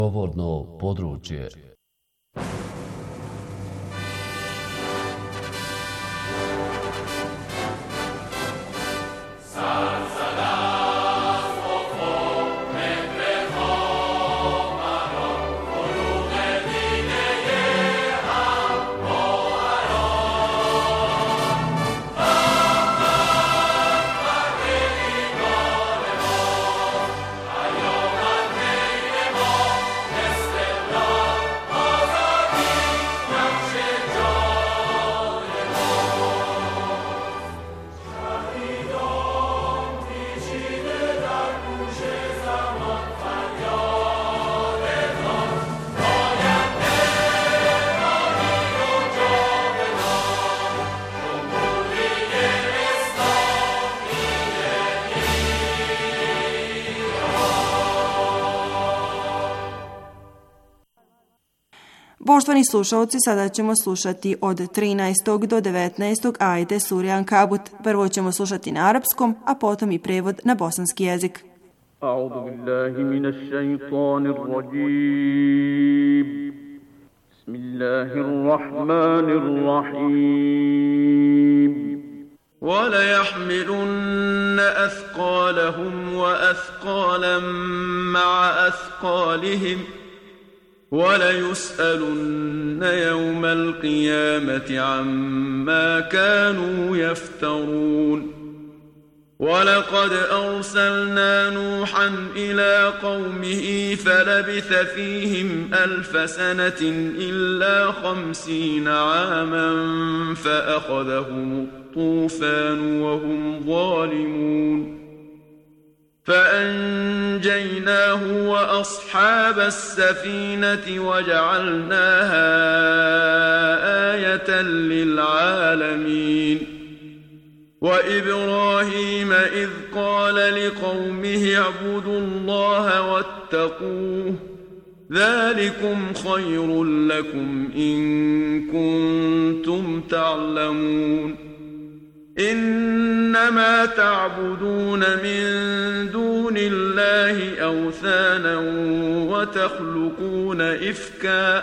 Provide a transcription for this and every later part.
Govorno područje. Poštovani slušalci, sada ćemo slušati od 13. do 19. ajete sure Ankabut. Prvo ćemo slušati na arapskom, a potom i prevod na bosanski jezik. A'udhu billahi minash shaitanir rajim. Bismillahirrahmanirrahim. وَلَيَحْمِلُنَّ أَثْقَالَهُمْ وَأَثْقَالًا مَعَ أَثْقَالِهِمْ وَلَيُسْأَلُنَّ يَوْمَ الْقِيَامَةِ عَمَّا كَانُوا يَفْتَرُونَ وَلَقَدْ أَرْسَلْنَا نُوحًا إِلَى قَوْمِهِ فَلَبِثَ فِيهِمْ 1000 سَنَةٍ إِلَّا 50 عَامًا فَأَخَذَهُمُ الطُّوفَانُ وَهُمْ ظَالِمُونَ فأنجيناه وأصحاب السفينة وجعلناها آية للعالمين وإبراهيم إذ قال لقومه اعبدوا الله واتقوه ذلكم خير لكم إن كنتم تعلمون إنما تعبدون من دون الله أوثانا وتخلقون إفكا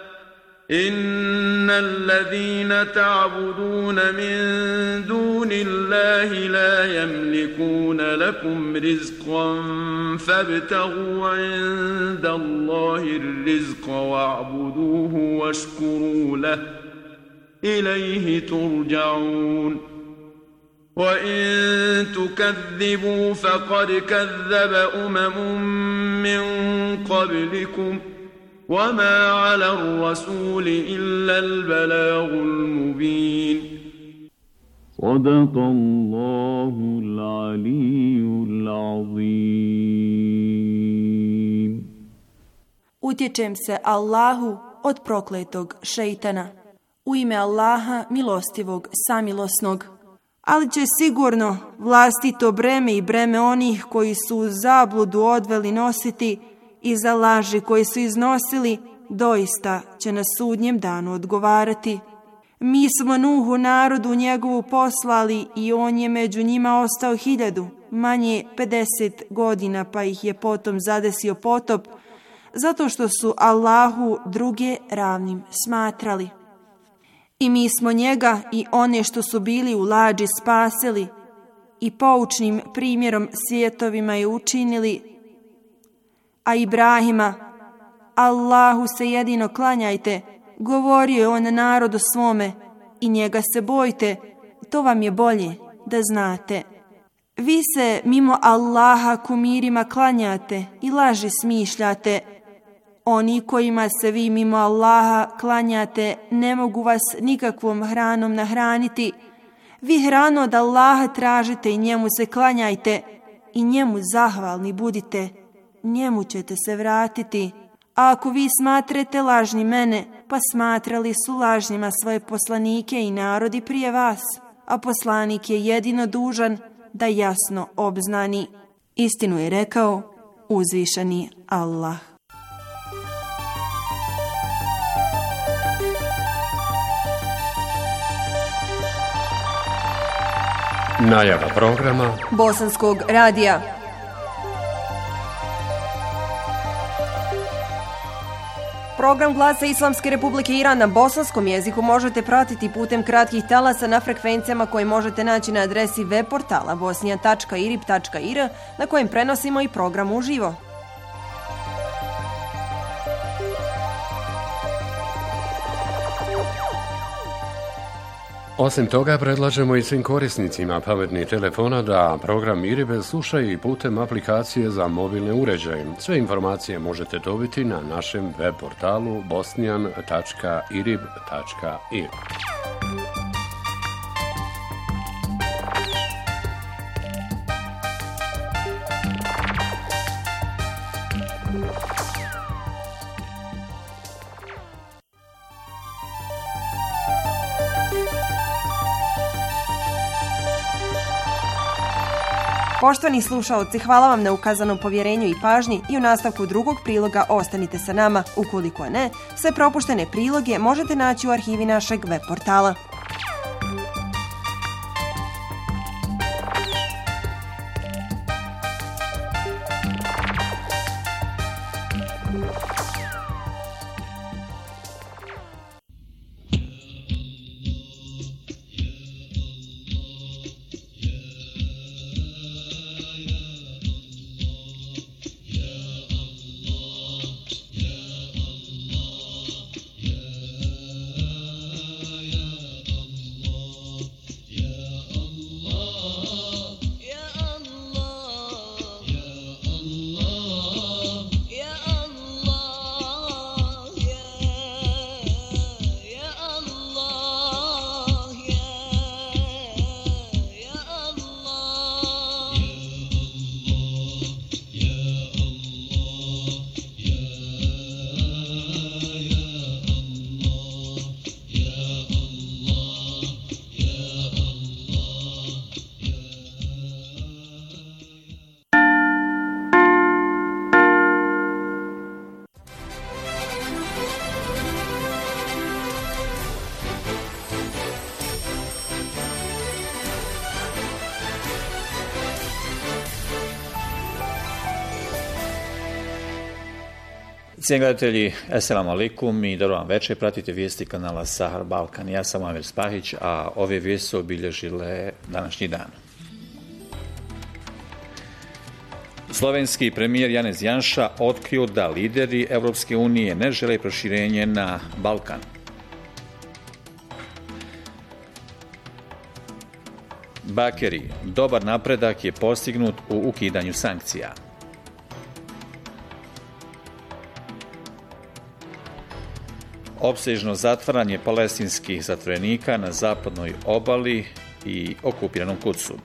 إن الذين تعبدون من دون الله لا يملكون لكم رزقا فابتغوا عند الله الرزق واعبدوه واشكروا له إليه ترجعون وَإِن تُكَذِّبُوا فَقَدْ كَذَّبَ من قَبْلِكُمْ وَمَا عَلَى الرَّسُولِ إِلَّا الْبَلَاغُ الْمُبِينُ صدق الله العلي العظيم. Utječem se Allahu od prokletog šejtana. U ime Allaha milostivog samilosnog. Ali će sigurno vlastito breme i breme onih koji su u zabludu odveli nositi i za laži koje su iznosili, doista će na sudnjem danu odgovarati. Mi smo Nuhu narodu njegovu poslali i on je među njima ostao 1000, manje 50 godina, pa ih je potom zadesio potop, zato što su Allahu druge ravnim smatrali. I mi smo njega i one što su bili u lađi spasili i poučnim primjerom svjetovima je učinili, a Ibrahima, Allahu se jedino klanjajte, govorio je on narodu svome i njega se bojte, to vam je bolje da znate. Vi se mimo Allaha kumirima klanjate i laži smišljate. Oni kojima se vi mimo Allaha klanjate ne mogu vas nikakvom hranom nahraniti. Vi hranu od Allaha tražite i njemu se klanjajte i njemu zahvalni budite. Njemu ćete se vratiti. A ako vi smatrate lažni mene, pa smatrali su lažnjima svoje poslanike i narodi prije vas. A poslanik je jedino dužan da jasno obznani. Istinu je rekao uzvišeni Allah. Najava programa Bosanskog radija. Program Glasa Islamske Republike Iran na bosanskom jeziku možete pratiti putem kratkih talasa na frekvencijama koje možete naći na adresi web portala bosnija.irib.ir na kojem prenosimo i program uživo. Osim toga, predlažemo i svim korisnicima pametnih telefona da program IRIB slušaju i putem aplikacije za mobilne uređaje. Sve informacije možete dobiti na našem web portalu bosnian.irib.ir. Poštovani slušaoci, hvala vam na ukazanom povjerenju i pažnji i u nastavku drugog priloga ostanite sa nama. Ukoliko ne, sve propuštene priloge možete naći u arhivi našeg web portala. Cijenjeni gledatelji, assalamu alaikum i dobro vam večer. Pratite vijesti kanala Sahar Balkan. Ja sam Amir Spahić, a ove vijesti su obilježile današnji dan. Slovenski premijer Janez Janša otkrio da lideri Europske unije ne žele proširenje na Balkan. Bakeri, dobar napredak je postignut u ukidanju sankcija. Opsežno zatvaranje palestinskih zatvorenika na zapadnoj obali i okupiranom Kudsu.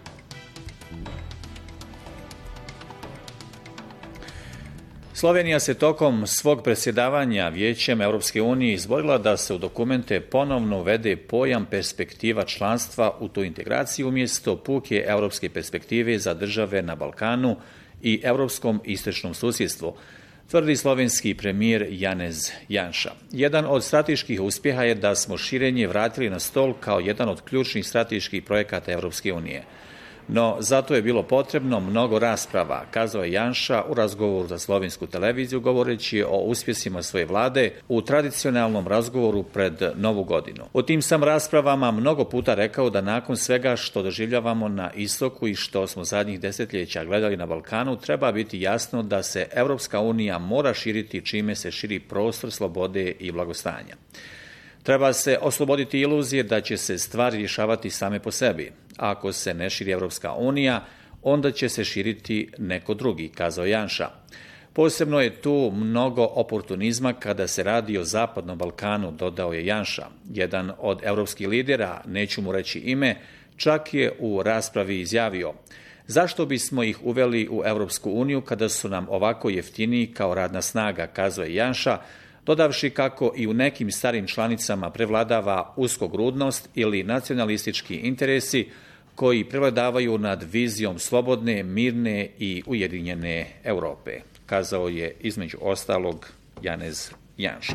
Slovenija se tokom svog predsjedavanja Vijećem Europske unije izborila da se u dokumente ponovno uvede pojam perspektiva članstva u tu integraciju umjesto puke europske perspektive za države na Balkanu i europskom istočnom susjedstvu, tvrdi slovenski premijer Janez Janša. Jedan od strateških uspjeha je da smo širenje vratili na stol kao jedan od ključnih strateških projekata Europske unije. No, zato je bilo potrebno mnogo rasprava, kazao je Janša u razgovoru za slovensku televiziju, govoreći o uspjesima svoje vlade u tradicionalnom razgovoru pred Novu godinu. U tim sam raspravama mnogo puta rekao da nakon svega što doživljavamo na istoku i što smo zadnjih desetljeća gledali na Balkanu, treba biti jasno da se Europska unija mora širiti čime se širi prostor slobode i blagostanja. Treba se osloboditi iluzije da će se stvari rješavati same po sebi. Ako se ne širi Europska unija, onda će se širiti neko drugi, kazao Janša. Posebno je tu mnogo oportunizma kada se radi o Zapadnom Balkanu, dodao je Janša. Jedan od europskih lidera, neću mu reći ime, čak je u raspravi izjavio: zašto bismo ih uveli u Europsku uniju kada su nam ovako jeftiniji kao radna snaga, kazao je Janša, dodavši kako i u nekim starim članicama prevladava uskogrudnost ili nacionalistički interesi koji prevladavaju nad vizijom slobodne, mirne i ujedinjene Europe, kazao je između ostalog Janez Janša.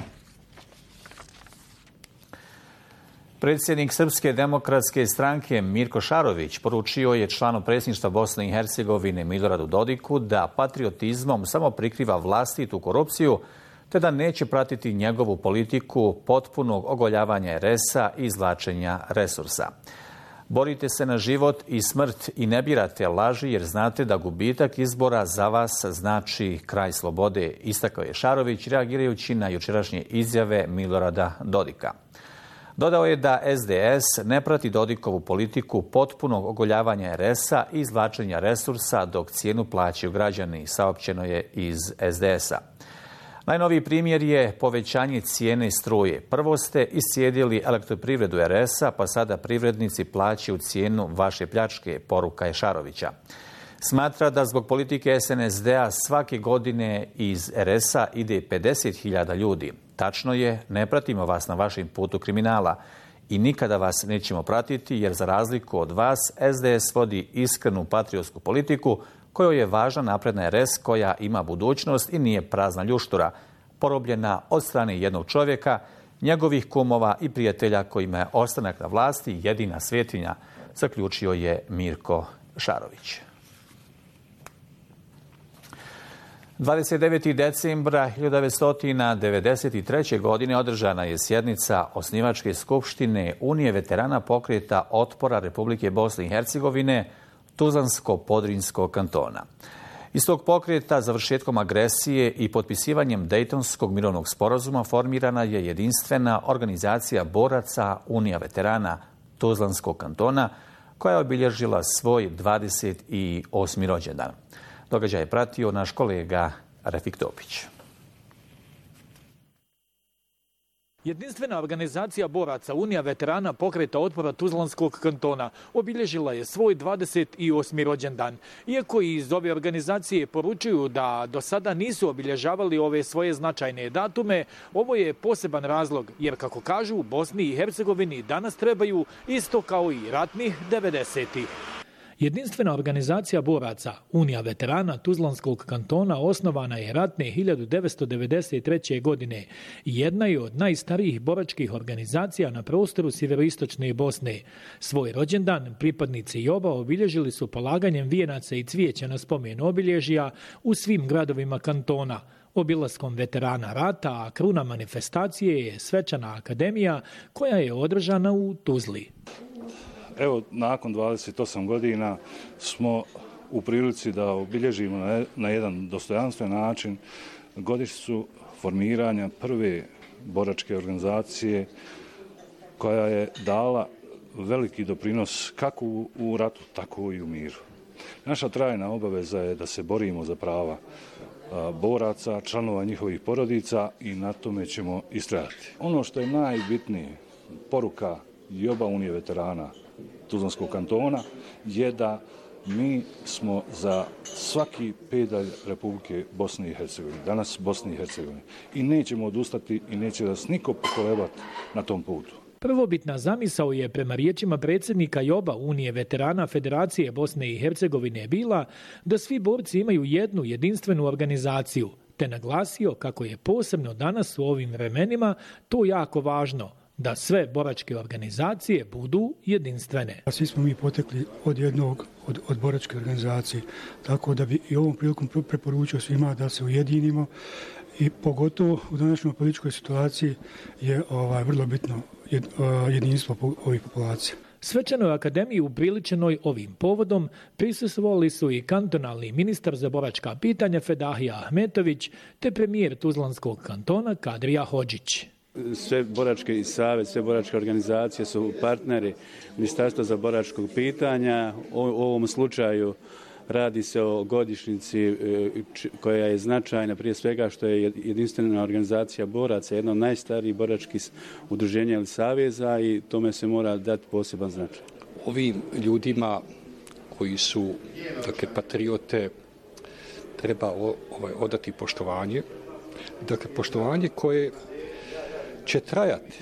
Predsjednik Srpske demokratske stranke Mirko Šarović poručio je članu predsjedništva Bosne i Hercegovine Miloradu Dodiku da patriotizmom samo prikriva vlastitu korupciju, te da neće pratiti njegovu politiku potpunog ogoljavanja RS-a i izvlačenja resursa. Borite se na život i smrt i ne birate laži jer znate da gubitak izbora za vas znači kraj slobode, istakao je Šarović reagirajući na jučerašnje izjave Milorada Dodika. Dodao je da SDS ne prati Dodikovu politiku potpunog ogoljavanja RS-a i izvlačenja resursa dok cijenu plaćaju građani, saopćeno je iz SDS-a. Najnoviji primjer je povećanje cijene struje. Prvo ste iscijedili elektroprivredu RS-a, pa sada privrednici plaćaju cijenu vaše pljačke, poruka je Šarovića. Smatra da zbog politike SNSD-a svake godine iz RS-a ide 50.000 ljudi. Tačno je, ne pratimo vas na vašem putu kriminala i nikada vas nećemo pratiti jer za razliku od vas SDS vodi iskrenu patriotsku politiku kojoj je važna napredna RS koja ima budućnost i nije prazna ljuštura, porobljena od strane jednog čovjeka, njegovih kumova i prijatelja kojima je ostanak na vlasti jedina svetinja, zaključio je Mirko Šarović. 29. decembra 1993. godine održana je sjednica Osnivačke skupštine Unije veterana pokreta otpora Republike Bosne i Hercegovine, Tuzlansko-Podrinjskog kantona. Iz tog pokreta završetkom agresije i potpisivanjem Dejtonskog mirovnog sporazuma formirana je jedinstvena organizacija boraca Unija veterana Tuzlanskog kantona koja je obilježila svoj 28. rođendan. Događaj je pratio naš kolega Refik Topić. Jedinstvena organizacija boraca Unija veterana pokreta otpora Tuzlanskog kantona obilježila je svoj 28. rođendan. Iako iz ove organizacije poručuju da do sada nisu obilježavali ove svoje značajne datume, ovo je poseban razlog, jer kako kažu, Bosni i Hercegovini danas trebaju isto kao i ratnih 90-ih. Jedinstvena organizacija boraca Unija veterana Tuzlanskog kantona osnovana je ratne 1993. godine i jedna je od najstarijih boračkih organizacija na prostoru sjeveroistočne Bosne. Svoj rođendan pripadnici JOB-a obilježili su polaganjem vijenaca i cvijeća na spomen obilježja u svim gradovima kantona. Obilaskom veterana rata, a kruna manifestacije je svečana akademija koja je održana u Tuzli. Evo, nakon 28 godina smo u prilici da obilježimo na jedan dostojanstven način godišnjicu formiranja prve boračke organizacije koja je dala veliki doprinos kako u ratu, tako i u miru. Naša trajna obaveza je da se borimo za prava boraca, članova njihovih porodica i na tome ćemo istrajati. Ono što je najbitnije, poruka JOB-a Unije veterana Tuzlanskog kantona je da mi smo za svaki pedalj Republike Bosne i Hercegovine, danas Bosne i Hercegovine, i nećemo odustati i neće nas niko pokolebati na tom putu. Prvobitna zamisao je prema riječima predsjednika JOB-a Unije veterana Federacije Bosne i Hercegovine bila da svi borci imaju jednu jedinstvenu organizaciju, te naglasio kako je posebno danas u ovim vremenima to jako važno, da sve boračke organizacije budu jedinstvene. Svi smo mi potekli od jednog, od boračke organizacije, tako da bi i ovom prilikom preporučio svima da se ujedinimo i pogotovo u današnjoj političkoj situaciji je vrlo bitno jedinstvo ovih populacija. Svečanoj akademiji upriličenoj ovim povodom prisustvovali su i kantonalni ministar za boračka pitanja Fedahija Ahmetović te premijer Tuzlanskog kantona Kadrija Hodžić. Sve boračke i savez, sve boračke organizacije su partneri Ministarstva za boračkog pitanja. U ovom slučaju radi se o godišnjici koja je značajna prije svega što je jedinstvena organizacija boraca, jedna od najstarijih boračkih udruženja ili saveza i tome se mora dati poseban značaj. Ovim ljudima koji su patriote treba odati poštovanje. Poštovanje koje će trajati,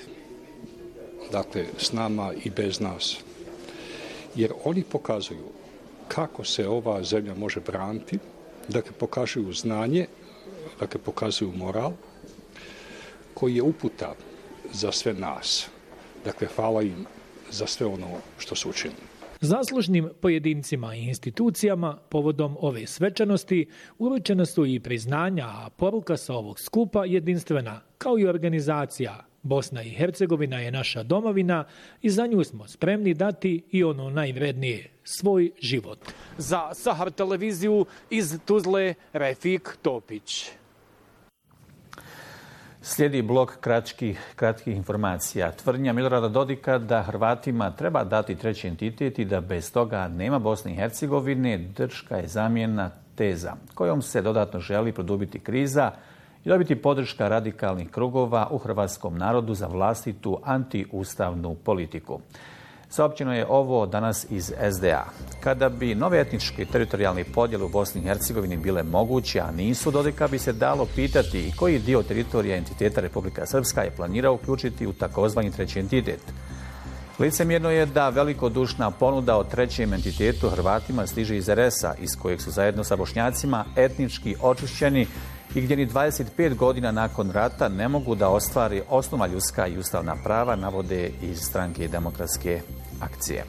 s nama i bez nas. Jer oni pokazuju kako se ova zemlja može braniti, pokazuju znanje, pokazuju moral, koji je uputa za sve nas. Hvala im za sve ono što su učinili. Zaslužnim pojedincima i institucijama povodom ove svečanosti uručena su i priznanja, a poruka sa ovog skupa jedinstvena, kao i organizacija. Bosna i Hercegovina je naša domovina i za nju smo spremni dati i ono najvrednije, svoj život. Za Sahar televiziju iz Tuzle, Refik Topić. Slijedi blok kratkih informacija. Tvrdnja Milorada Dodika da Hrvatima treba dati treći entitet i da bez toga nema Bosne i Hercegovine drška je zamjena teza kojom se dodatno želi produbiti kriza i dobiti podrška radikalnih krugova u hrvatskom narodu za vlastitu antiustavnu politiku. Saopćeno je ovo danas iz SDA. Kada bi nove etničke i teritorijalne podjele u Bosni i Hercegovini bile moguće, a nisu, Dodika bi se dalo pitati i koji dio teritorija entiteta Republika Srpska je planirao uključiti u takozvani treći entitet. Licemjerno je da velikodušna ponuda o trećem entitetu Hrvatima stiže iz RS-a, iz kojeg su zajedno sa Bošnjacima etnički očišćeni i gdje ni 25 godina nakon rata ne mogu da ostvari osnovna ljudska i ustavna prava, navode iz Stranke demokratske akcije.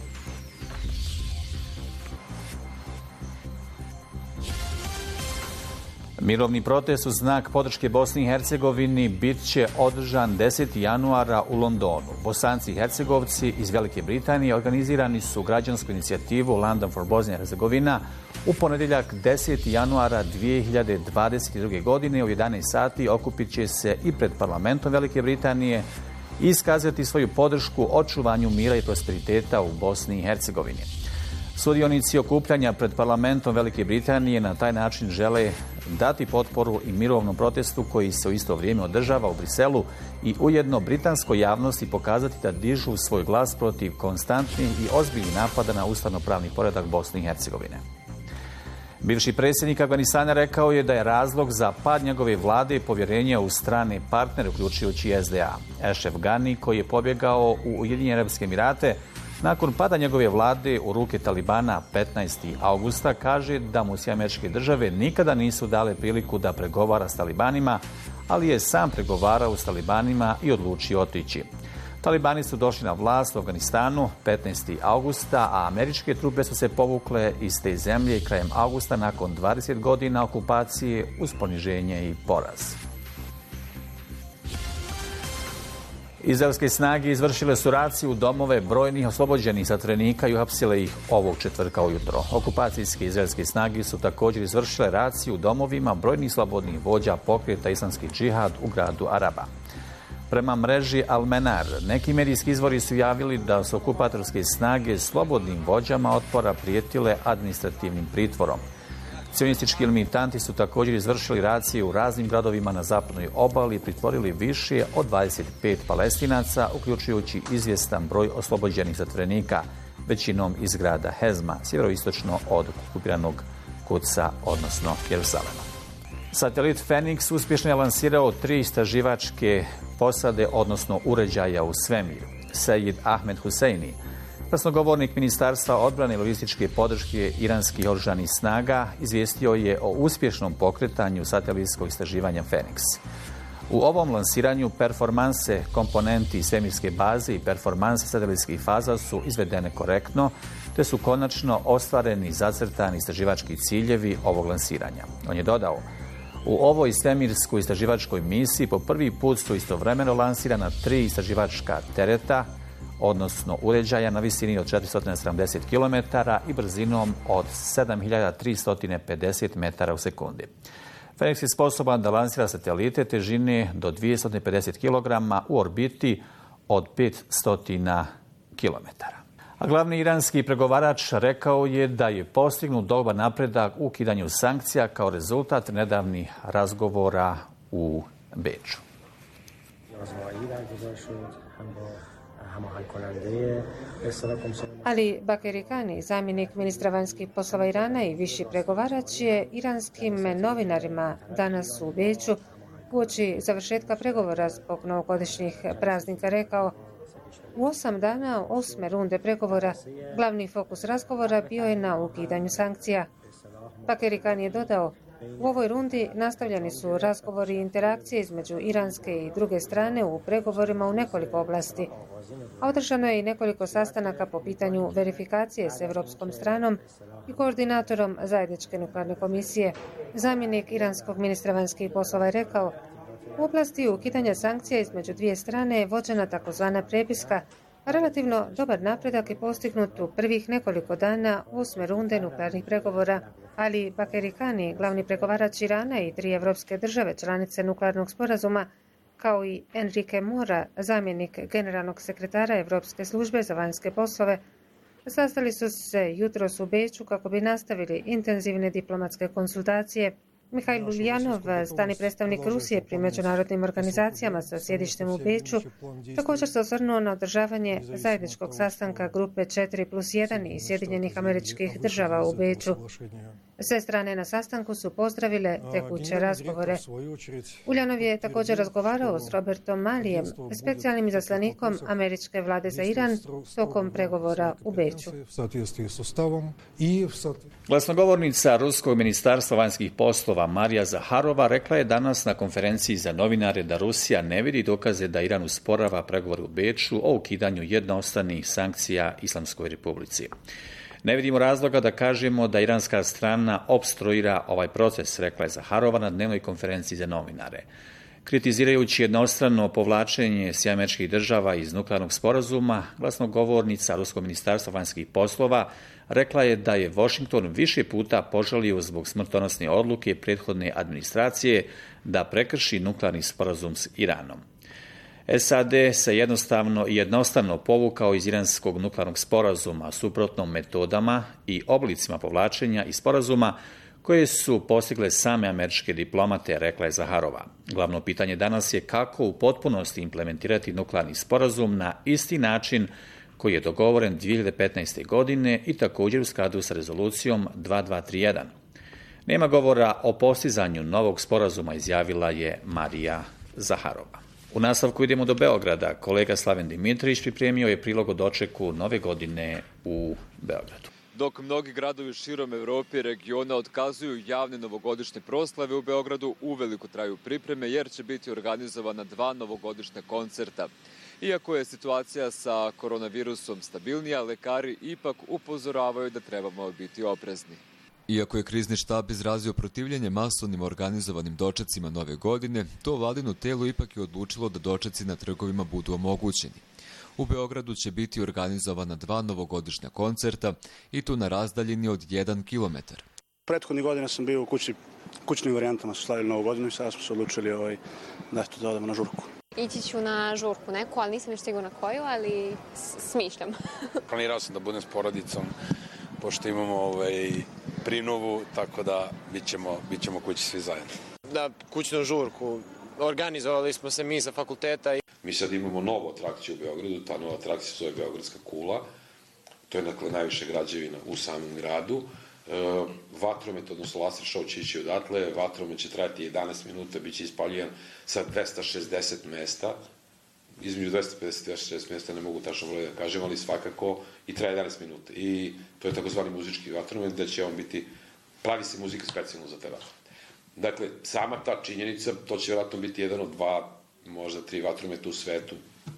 Mirovni protest u znak podrške Bosni i Hercegovini bit će održan 10. januara u Londonu. Bosanci i Hercegovci iz Velike Britanije organizirani su građansku inicijativu London for Bosnia and Herzegovina u ponedjeljak 10. januara 2022. godine u 11 sati okupit će se i pred parlamentom Velike Britanije i iskazati svoju podršku očuvanju mira i prosperiteta u Bosni i Hercegovini. Sudionici okupljanja pred parlamentom Velike Britanije na taj način žele dati potporu i mirovnom protestu koji se u isto vrijeme održava u Briselu i ujedno britanskoj javnosti pokazati da dižu svoj glas protiv konstantnih i ozbiljnih napada na ustavno-pravni poredak Bosne i Hercegovine. Bivši predsjednik Afganistana rekao je da je razlog za pad njegove vlade povjerenje u strane partnere, uključujući SDA. Ashraf Ghani, koji je pobjegao u Ujedinjene Arapske Emirate nakon pada njegove vlade u ruke Talibana 15. augusta, kaže da mu SAD nikada nisu dale priliku da pregovara s Talibanima, ali je sam pregovarao s Talibanima i odlučio otići. Talibani su došli na vlast u Afganistanu 15. augusta, a američke trupe su se povukle iz te zemlje krajem augusta nakon 20 godina okupacije uz poniženje i poraz. Izraelske snage izvršile su raciju u domove brojnih oslobođenih zatvorenika i uhapsile ih ovog četvrtka ujutro. Okupacijske izraelske snage su također izvršile raciju u domovima brojnih slobodnih vođa pokreta Islamski džihad u gradu Araba. Prema mreži Al-Menar, neki medijski izvori su javili da su okupatorske snage slobodnim vođama otpora prijetile administrativnim pritvorom. Cionistički militanti su također izvršili racije u raznim gradovima na zapadnoj obali i pritvorili više od 25 Palestinaca, uključujući izvjestan broj oslobođenih zatvorenika, većinom iz grada Hezma, sjeveroistočno od okupiranog Kudsa, odnosno Jeruzalema. Satelit Phoenix uspješno je lansirao 3 istraživačke posade, odnosno uređaja u svemir. Sejid Ahmed Husseini, glasnogovornik Ministarstva odbrane i logističke podrške iranskih oružanih snaga, izvijestio je o uspješnom pokretanju satelitskog istraživanja Phoenix. U ovom lansiranju performanse komponenti svemirske baze i performanse satelitskih faza su izvedene korektno, te su konačno ostvareni zacrtani istraživački ciljevi ovog lansiranja. On je dodao: u ovoj svemirskoj istraživačkoj misiji po prvi put su istovremeno lansirana 3 istraživačka tereta, odnosno uređaja na visini od 470 km i brzinom od 7350 metara u sekundi. Phoenix je sposoban da lansira satelite težine do 250 kg u orbiti od 500 km. A glavni iranski pregovarač rekao je da je postignut dobar napredak u ukidanju sankcija kao rezultat nedavnih razgovora u Beču. Ali Bakeri Kani, zamjenik ministra vanjskih poslova Irana i viši pregovarač, je iranskim novinarima danas u Beču uoči završetka pregovora zbog novogodišnjih praznika rekao: u 8 dana 8. runde pregovora glavni fokus razgovora bio je na ukidanju sankcija. Bakeri Kani je dodao: U ovoj rundi nastavljeni su razgovori i interakcije između iranske i druge strane u pregovorima u nekoliko oblasti. A održano je i nekoliko sastanaka po pitanju verifikacije s evropskom stranom i koordinatorom zajedničke nuklearne komisije. Zamjenik iranskog ministra vanjskih poslova je rekao: u oblasti ukidanja sankcija između dvije strane je vođena takozvana prepiska, a relativno dobar napredak je postignut u prvih nekoliko dana 8. runde nuklearnih pregovora. Ali Bakeri Kani, glavni pregovarač Irana i 3 evropske države članice nuklearnog sporazuma, kao i Enrique Mora, zamjenik generalnog sekretara Evropske službe za vanjske poslove, sastali su se jutros u Beču kako bi nastavili intenzivne diplomatske konsultacije. Mihajl Uljanov, stani predstavnik Rusije pri međunarodnim organizacijama sa sjedištem u Beču, također se osvrnuo na održavanje zajedničkog sastanka grupe 4+1 i Sjedinjenih Američkih Država u Beču. Sve strane na sastanku su pozdravile tekuće razgovore. Uljanov je također razgovarao s Robertom Malijem, specijalnim izaslanikom američke vlade za Iran, tokom pregovora u Beču. Glasnogovornica Ruskog ministarstva vanjskih poslova Marija Zaharova rekla je danas na konferenciji za novinare da Rusija ne vidi dokaze da Iran usporava pregovore u Beču o ukidanju jednostranih sankcija Islamskoj republici. Ne vidimo razloga da kažemo da iranska strana opstruira ovaj proces, rekla je Zaharova na dnevnoj konferenciji za novinare. Kritizirajući jednostrano povlačenje Sjedinjenih Država iz nuklearnog sporazuma, glasnogovornica Ruskog ministarstva vanjskih poslova rekla je da je Washington više puta požalio zbog smrtonosne odluke prethodne administracije da prekrši nuklearni sporazum s Iranom. SAD se jednostavno povukao iz iranskog nuklearnog sporazuma suprotno metodama i oblicima povlačenja iz sporazuma koje su postigle same američke diplomate, rekla je Zaharova. Glavno pitanje danas je kako u potpunosti implementirati nuklearni sporazum na isti način koji je dogovoren 2015. godine i također u skladu sa rezolucijom 2231. Nema govora o postizanju novog sporazuma, izjavila je Marija Zaharova. U nastavku idemo do Beograda. Kolega Slaven Dimitrić pripremio je prilog o dočeku nove godine u Beogradu. Dok mnogi gradovi širom Evrope i regiona otkazuju javne novogodišnje proslave u Beogradu, uveliko traju pripreme jer će biti organizovana 2 novogodišnja koncerta. Iako je situacija sa koronavirusom stabilnija, lekari ipak upozoravaju da trebamo biti oprezni. Iako je krizni štab izrazio protivljenje masovnim organizovanim dočecima nove godine, to vladino telo ipak je odlučilo da dočeci na trgovima budu omogućeni. U Beogradu će biti organizovana 2 novogodišnja koncerta i to na razdaljini od 1 kilometar. Prethodnih godina sam bio u kućnim varijantama, su slavili novu godinu i sada smo se odlučili da odemo na žurku. Ići ću na žurku neku, ali nisam još sigurna koju, ali smišljam. Planirao sam da budem s porodicom, pošto imamo prinovu, tako da bit ćemo kući svi zajedno. Na kućnu žurku organizovali smo se mi sa fakulteta. Mi sad imamo novu atrakciju u Beogradu, ta nova atrakcija zove Beogradska kula. To je najviše građevina u samom gradu. Vatromet, odnosno laser show će ići odatle, vatromet će trajati 11 minuta, bit će ispaljivan sa 260 mesta, između 250 i 260 mesta, ne mogu tačno vrlo da kažem, ali svakako i traje 11 minuta. I to je takozvani muzički vatromet, gde će on biti, pravi se muzika specijalno za te vatromet. Dakle, sama ta činjenica, to će vjerojatno biti jedan od 2, možda 3 vatrometa u svetu,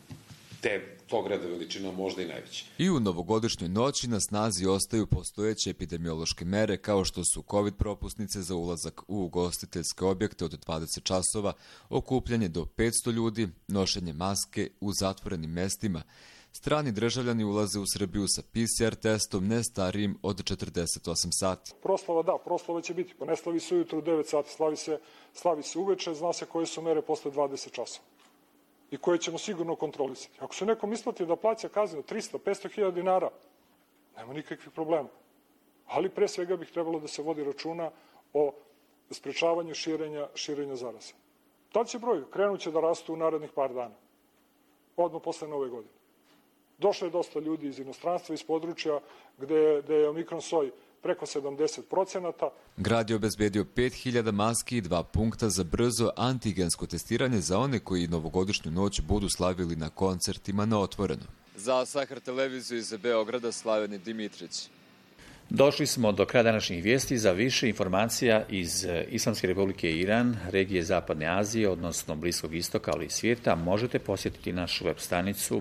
tog reda veličina, možda i najveći. I u novogodišnjoj noći na snazi ostaju postojeće epidemiološke mere kao što su COVID propusnice za ulazak u ugostiteljske objekte od 20 časova, okupljanje do 500 ljudi, nošenje maske u zatvorenim mestima. Strani državljani ulaze u Srbiju sa PCR testom ne starijim od 48 sati. Proslava će biti, pa ne slavi se ujutru u 9 sati, slavi se uveče, zna se koje su mere posle 20 časova i koje ćemo sigurno kontrolisati. Ako se nekom isplati da plaća kaznu 300, 500 hiljada dinara, nema nikakvih problema. Ali pre svega bih trebalo da se vodi računa o sprečavanju širenja zaraze. Tad će broj krenuće da rastu u narednih par dana, odmah posle nove godine. Došlo je dosta ljudi iz inostranstva, iz područja gde je omikron soj preko 70%. Grad je obezbedio 5000 maski i 2 punkta za brzo antigensko testiranje za one koji novogodišnju noć budu slavili na koncertima na otvoreno. Za Sahar televiziju iz Beograda Slaven Dimitrić. Došli smo do kraja današnjih vijesti. Za više informacija iz Islamske republike Iran, regije Zapadne Azije, odnosno Bliskog istoka, ali i svijeta, možete posjetiti našu web stranicu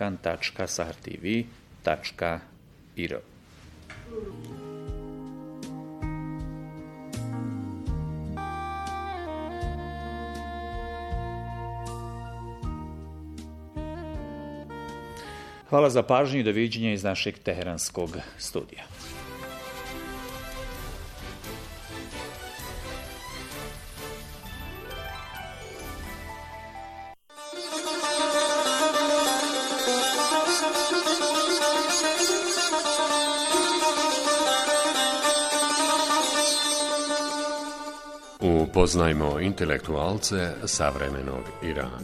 balkan.sahartv.ir. Hvala za pažnju i doviđenja iz našeg teheranskog studija. Upoznajmo intelektualce savremenog Irana.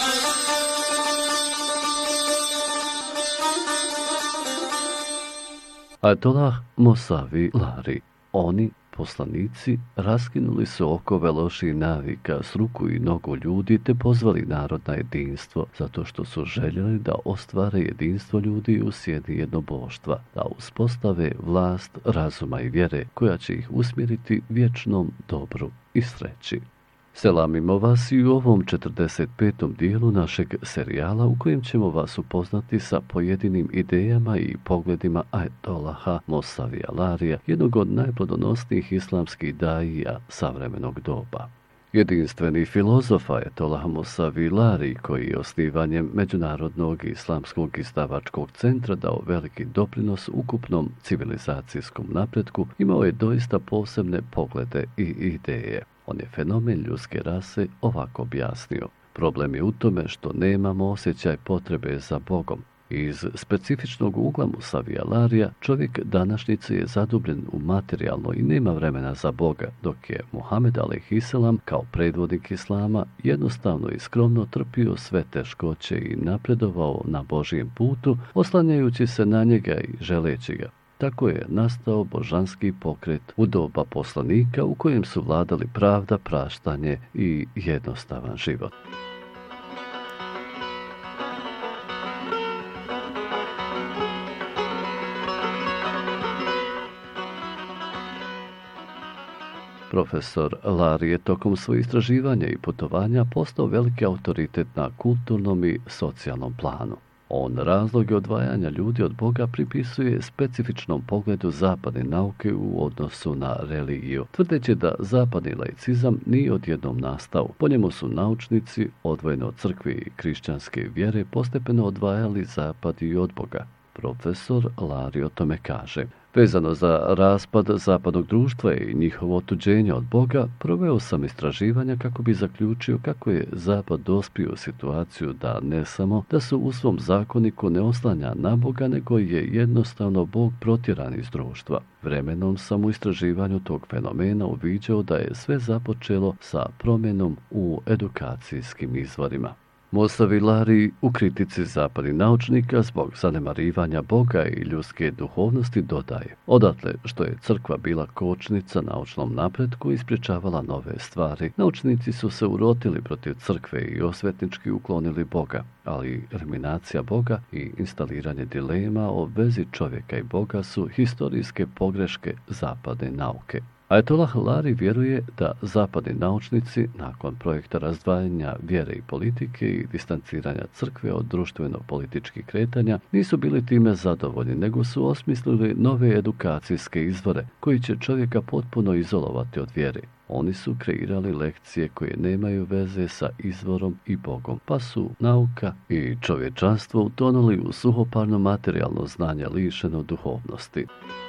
Ajatollah Mosavi Lari, oni, poslanici, raskinuli su okove loših navika s ruku i nogu ljudi te pozvali narod na jedinstvo, zato što su željeli da ostvare jedinstvo ljudi u sjeni jednoboštva, da uspostave vlast razuma i vjere koja će ih usmjeriti vječnom dobru i sreći. Selamimo vas i u ovom 45. dijelu našeg serijala u kojem ćemo vas upoznati sa pojedinim idejama i pogledima Ajatollaha Mosavija Larija, jednog od najplodonosnijih islamskih daija savremenog doba. Jedinstveni filozof Ajatollah Mosavi Lari, koji je osnivanjem Međunarodnog islamskog izdavačkog centra dao veliki doprinos ukupnom civilizacijskom napretku, imao je doista posebne poglede i ideje. On je fenomen ljudske rase ovako objasnio. Problem je u tome što nemamo osjećaj potrebe za Bogom. Iz specifičnog ugla Mosavija Larija čovjek današnjice je zadubljen u materijalno i nema vremena za Boga, dok je Muhammed alejhiselam kao predvodnik islama jednostavno i skromno trpio sve teškoće i napredovao na Božijem putu, oslanjajući se na njega i želeći ga. Tako je nastao božanski pokret u doba poslanika u kojem su vladali pravda, praštanje i jednostavan život. Profesor Lari je tokom svojih istraživanja i putovanja postao veliki autoritet na kulturnom i socijalnom planu. On razloge odvajanja ljudi od Boga pripisuje specifičnom pogledu zapadne nauke u odnosu na religiju, tvrdeći da zapadni laicizam nije odjednom nastao. Po njemu su naučnici, odvojeno od crkve i kršćanske vjere, postepeno odvajali zapad i od Boga. Profesor Lari o tome kaže: vezano za raspad zapadnog društva i njihovo otuđenje od Boga, proveo sam istraživanja kako bi zaključio kako je Zapad dospio u situaciju da ne samo da se u svom zakoniku ne oslanja na Boga, nego je jednostavno Bog protjeran iz društva. Vremenom sam u istraživanju tog fenomena uviđao da je sve započelo sa promjenom u edukacijskim izvorima. Mosavi Lari u kritici zapadnih naučnika zbog zanemarivanja Boga i ljudske duhovnosti dodaje: odatle što je crkva bila kočnica naučnom napretku i sprječavala nove stvari, naučnici su se urotili protiv crkve i osvetnički uklonili Boga, ali eliminacija Boga i instaliranje dilema o vezi čovjeka i Boga su historijske pogreške zapadne nauke. Ajatollah Lari vjeruje da zapadni naučnici, nakon projekta razdvajanja vjere i politike i distanciranja crkve od društveno-političkih kretanja, nisu bili time zadovoljni, nego su osmislili nove edukacijske izvore koji će čovjeka potpuno izolovati od vjere. Oni su kreirali lekcije koje nemaju veze sa izvorom i Bogom, pa su nauka i čovječanstvo utonuli u suhoparno materijalno znanje lišeno duhovnosti.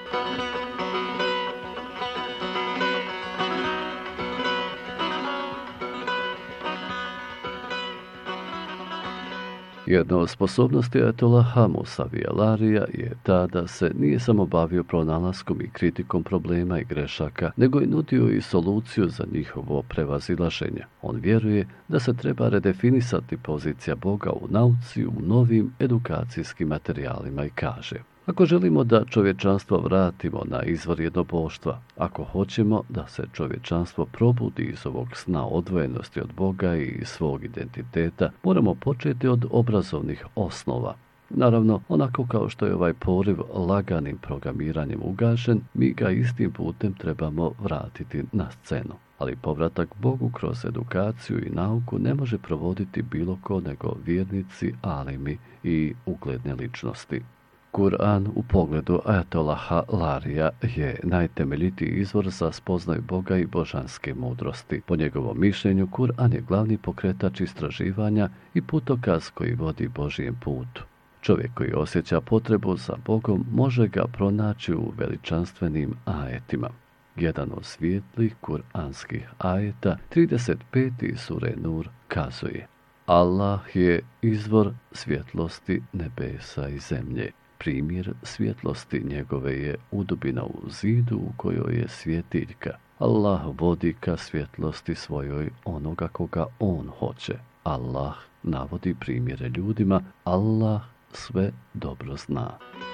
Jedna od sposobnosti Ajatollaha Mosavija Larija je ta da se nije samo bavio pronalaskom i kritikom problema i grešaka, nego je nudio i soluciju za njihovo prevazilaženje. On vjeruje da se treba redefinisati pozicija Boga u nauci u novim edukacijskim materijalima i kaže: ako želimo da čovječanstvo vratimo na izvor jednoboštva, ako hoćemo da se čovječanstvo probudi iz ovog sna odvojenosti od Boga i svog identiteta, moramo početi od obrazovnih osnova. Naravno, onako kao što je ovaj poriv laganim programiranjem ugašen, mi ga istim putem trebamo vratiti na scenu. Ali povratak Bogu kroz edukaciju i nauku ne može provoditi bilo ko nego vjernici, alimi i ugledne ličnosti. Kur'an u pogledu Ajatolaha Larija je najtemeljitiji izvor za spoznaju Boga i božanske mudrosti. Po njegovom mišljenju, Kur'an je glavni pokretač istraživanja i putokaz koji vodi Božijem putu. Čovjek koji osjeća potrebu za Bogom može ga pronaći u veličanstvenim ajetima. Jedan od svijetlih kuranskih ajeta, 35. sure Nur, kazuje: Allah je izvor svjetlosti nebesa i zemlje. Primjer svjetlosti njegove je udubina u zidu u kojoj je svjetiljka. Allah vodi ka svjetlosti svojoj onoga koga on hoće. Allah navodi primjere ljudima. Allah sve dobro zna.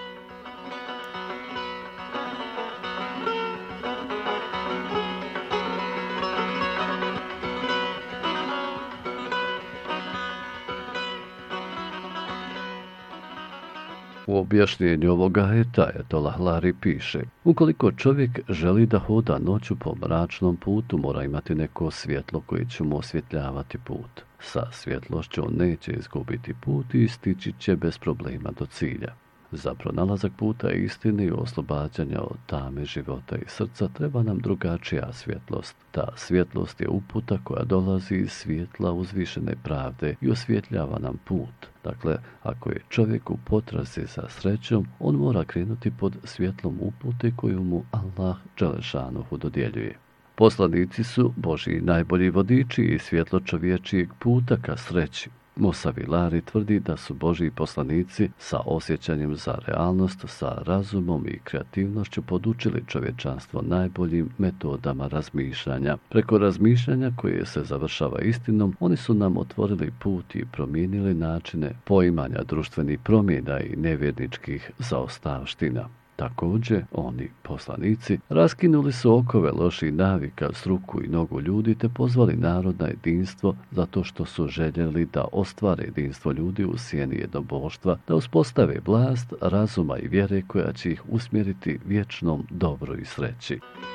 U objašnjenju ovoga ajeta Ajatollah Lari piše: ukoliko čovjek želi da hoda noću po mračnom putu, mora imati neko svjetlo koje će mu osvjetljavati put. Sa svjetlošću on neće izgubiti put i stići će bez problema do cilja. Za pronalazak puta istine i oslobađanja od tame života i srca treba nam drugačija svjetlost. Ta svjetlost je uputa koja dolazi iz svjetla uzvišene pravde i osvjetljava nam put. Dakle, ako je čovjek u potrazi za srećom, on mora krenuti pod svjetlom upute koju mu Allah dželešanuhu dodjeljuje. Poslanici su Božji najbolji vodiči i svjetlo čovječijeg puta ka sreći. Musavi Lari tvrdi da su Božji poslanici sa osjećanjem za realnost, sa razumom i kreativnošću podučili čovječanstvo najboljim metodama razmišljanja. Preko razmišljanja koje se završava istinom, oni su nam otvorili put i promijenili načine poimanja društvenih promjena i nevjerničkih zaostavština. Također, oni, poslanici, raskinuli su okove loših navika s ruku i nogu ljudi te pozvali narod na jedinstvo zato što su željeli da ostvare jedinstvo ljudi u sjeni jednoboštva, da uspostave vlast razuma i vjere koja će ih usmjeriti vječnom dobru i sreći.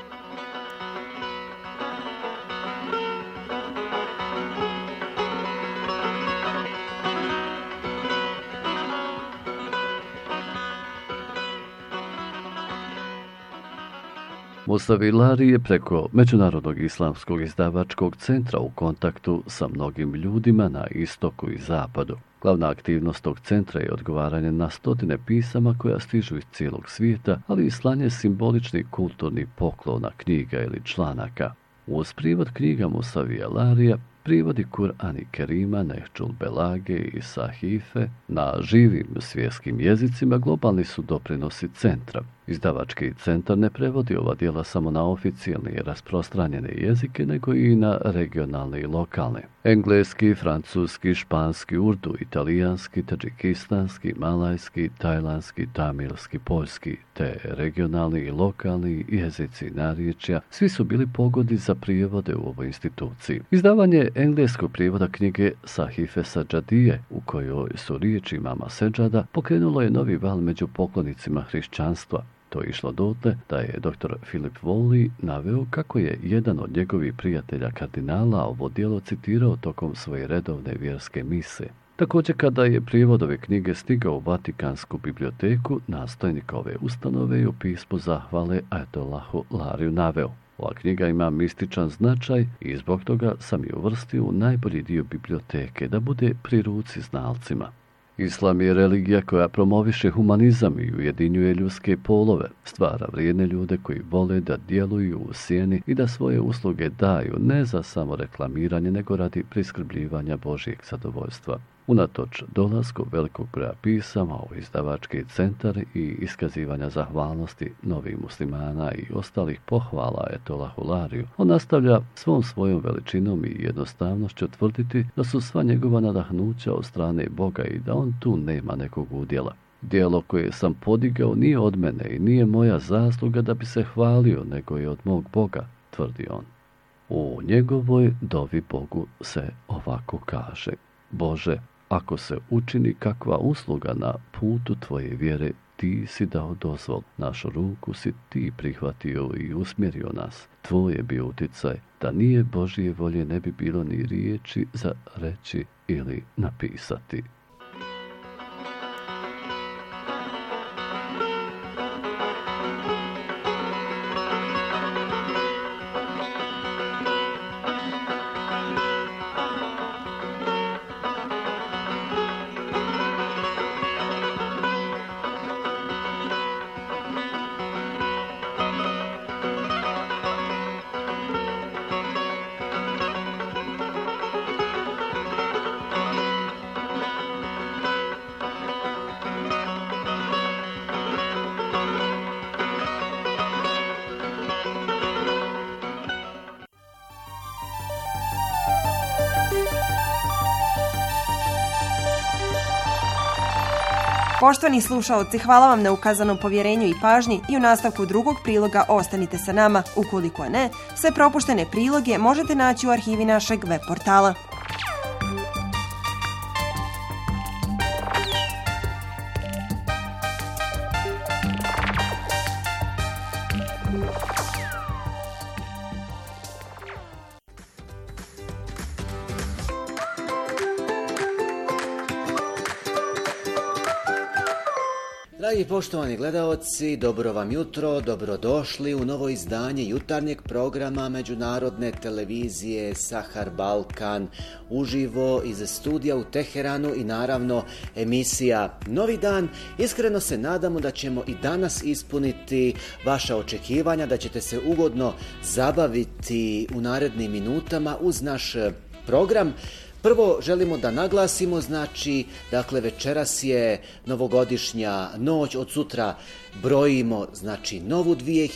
Musavi Lari je preko Međunarodnog islamskog izdavačkog centra u kontaktu sa mnogim ljudima na istoku i zapadu. Glavna aktivnost tog centra je odgovaranje na stotine pisama koja stižu iz cijelog svijeta, ali i slanje simboličnih kulturnih poklona, knjiga ili članaka. Uz privod knjiga Musavija Larija, privodi Kur'an i Kerima, Nehđul Belage i Sahife na živim svjetskim jezicima globalni su doprinosi centra. Izdavački centar ne prevodi ova djela samo na oficijalne i rasprostranjene jezike, nego i na regionalne i lokalne. Engleski, francuski, španski, urdu, italijanski, tadžikistanski, malajski, tajlandski, tamilski, poljski, te regionalni i lokalni jezici narječja, svi su bili pogodi za prijevode u ovoj instituciji. Izdavanje engleskog prijevoda knjige Sahife Sadžadije, u kojoj su riječi imama Seđada, pokrenulo je novi val među poklonicima hrišćanstva. To je išlo dotle da je dr. Philip Woolley naveo kako je jedan od njegovih prijatelja kardinala ovo djelo citirao tokom svoje redovne vjerske mise. Također, kada je prijevod ove knjige stigao u Vatikansku biblioteku, nastojnik ove ustanove je u pismu zahvale Ajatollahu Lariju naveo: ova knjiga ima mističan značaj i zbog toga sam je uvrstio u najbolji dio biblioteke da bude pri ruci znalcima. Islam je religija koja promoviše humanizam i ujedinjuje ljudske polove, stvara vrijedne ljude koji vole da djeluju u sjeni i da svoje usluge daju ne za samo reklamiranje, nego radi priskrbljivanja Božjeg zadovoljstva. Unatoč dolasku velikog broja pisama u izdavački centar i iskazivanja zahvalnosti novih muslimana i ostalih pohvala Ajatollahu Lariju, on nastavlja svom svojom veličinom i jednostavnošću tvrditi da su sva njegova nadahnuća od strane Boga i da on tu nema nekog udjela. Djelo koje sam podigao nije od mene i nije moja zasluga da bi se hvalio, nego je od mog Boga, tvrdi on. U njegovoj dovi Bogu se ovako kaže: Bože, ako se učini kakva usluga na putu tvoje vjere, ti si dao dozvol, našu ruku si ti prihvatio i usmjerio nas. Tvoj je bio uticaj, da nije Božje volje ne bi bilo ni riječi za reći ili napisati. Poštovani slušaoci, hvala vam na ukazanom povjerenju i pažnji i u nastavku drugog priloga ostanite sa nama. Ukoliko ne, sve propuštene priloge možete naći u arhivi našeg web portala. Dragi poštovani gledaoci, dobro vam jutro, dobrodošli u novo izdanje jutarnjeg programa Međunarodne televizije Sahar Balkan, uživo iz studija u Teheranu i naravno emisija Novi dan. Iskreno se nadamo da ćemo i danas ispuniti vaša očekivanja, da ćete se ugodno zabaviti u narednim minutama uz naš program. Prvo želimo da naglasimo, dakle večeras je novogodišnja noć, od sutra brojimo, novu